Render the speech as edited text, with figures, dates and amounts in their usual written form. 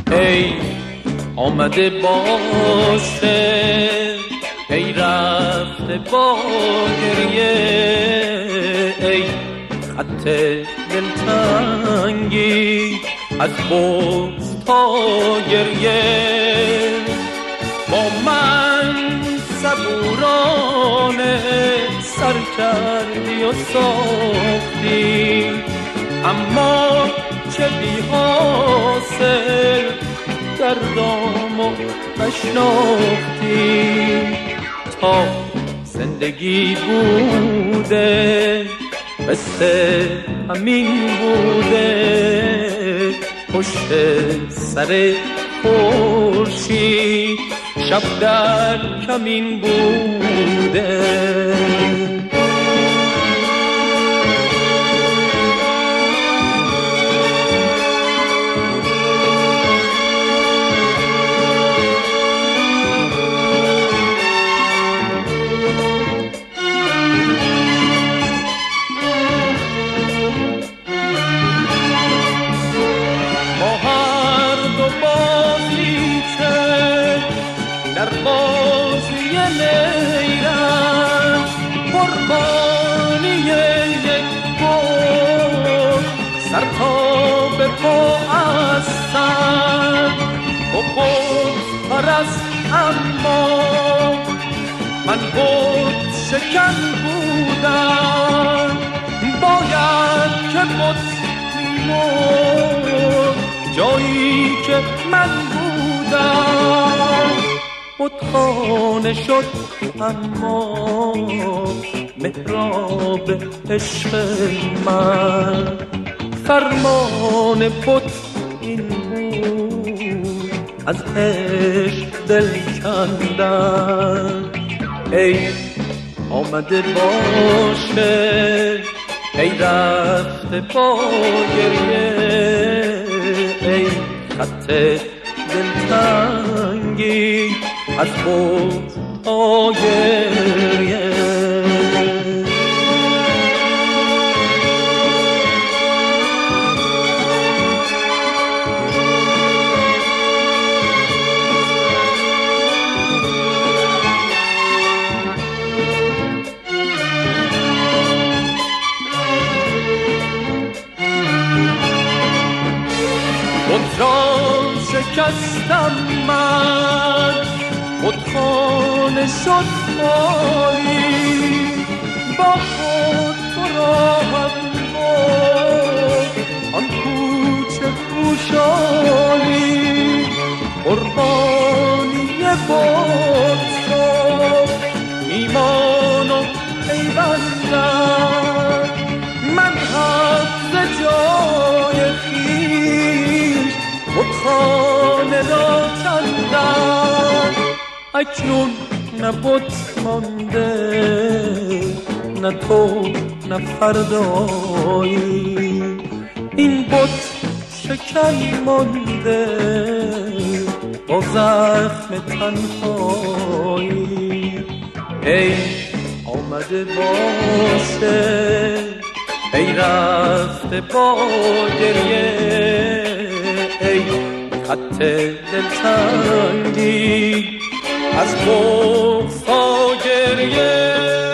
ای آمده باشه ای رفته با گریه، ای خط دلتنگی از بغض تا گریه. با من صبورانه سر کردی و ساختی، اما چه بی حاصل دردامو نشناختی. تا زندگی بوده مثل همین بوده، پشت سر خورشید شب در کمین بوده. در بازی نیرم قربانی یک بود، سر تا به پا از سر تو بود پرست، اما من بود شکن بودم. باید که بود میمون جایی که من بودم. بتخانه شد اما محراب عشق من، فرمان بت این بود از عشق دل کندن. ای آمده باشه ای رفته با گریه، ای خط دلتنگی از بغض تا گریه. بتران شکستم من، بتخانه شد خالی، با خود تو را هم بود آن کوچه خوشحالی. قربانی بود شد ایمان و پیوندم، من هم ز جای خویش بتخانه را کندم. اکنون نه بت مانده، نه تو نه فردایی، این بت شکن مانده با زخم تنهایی. ای آمده باشه ای رفته با گریه، ای خط دلتنگی از بغض تا گریه.